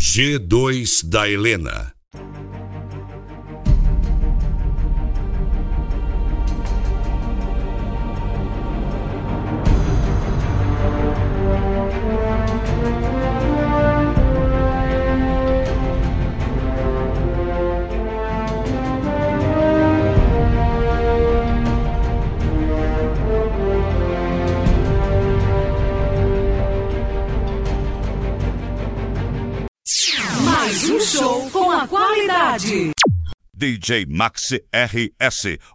G2 da Helena. Mais um show com a qualidade. DJ Maxi RS.